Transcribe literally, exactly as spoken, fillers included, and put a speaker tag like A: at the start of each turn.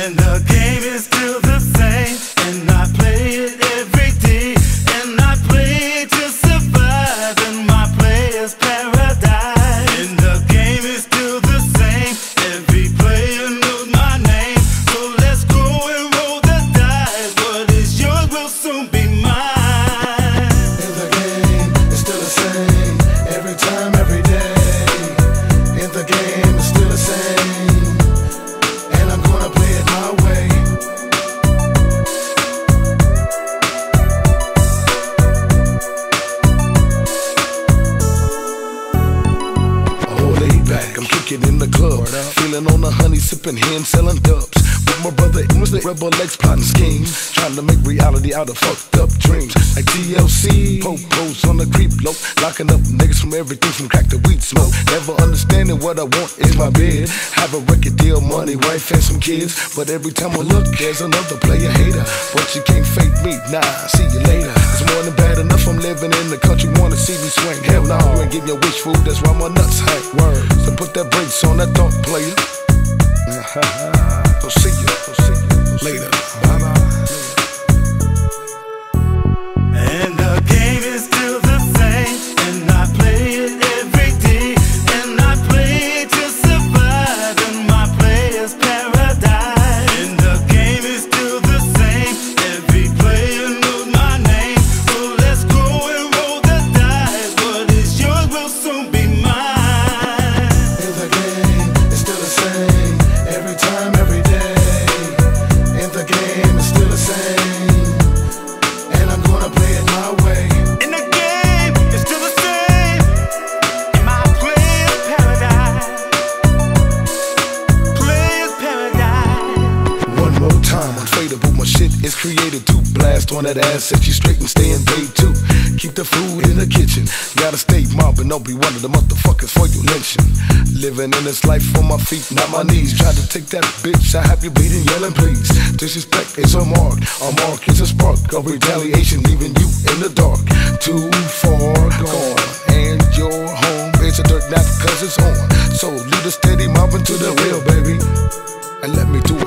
A: And the game is still the same, and I play it every day, and I play to survive in my player's paradise. And the game is still the same, every player knows my name. So let's go and roll the dice, what is yours will soon be mine.
B: And the game is still the same, every time, every day. And the game is still the same, and I'm gonna play it my way. Oh, laid back, I'm kicking in the club, feeling on the honey, sipping hen, selling dubs. With my brother, it was the rebel X plotting schemes, trying to make reality out of fucked up dreams. Like T L C, po-pos on the creep low, locking up niggas from everything from crack to weed smoke. Never understanding what I want is my bed. Have a record deal, money, wife, and some kids. But every time I look, there's another player hater. But you can't fake me, nah, see you later. It's more than bad enough I'm living in the country, wanna see me swing. Hell no, you ain't give your wish food, that's why my nuts hang. Word, so put that brakes on that thought, player. I'll see you, I'll see you later. Bye-bye.
A: And the game is still the same, and I play it every day, and I play to survive in my player's paradise. And the game is still the same, every player knows my name. So let's go and roll the dice, what is yours will soon be mine.
B: And the game is still the same, every time, every day. And the game is still the same, and I'm gonna play it my way.
A: And the game is still the same, in my player's paradise. Player's paradise.
B: One more time, unfadable, my shit is created to blast on that ass, set you straight and stay in paid too. Keep the food in the kitchen, gotta stay mobbing, don't be one of the motherfuckers for you lynching. Living in this life on my feet, not my knees. Try to take that bitch, I have you bleeding, yelling please. Disrespect is a mark, a mark is a spark of retaliation, leaving you in the dark. Too far gone, and your home is a dirt nap cause it's on. So lead a steady mobbing to the real, baby, and let me do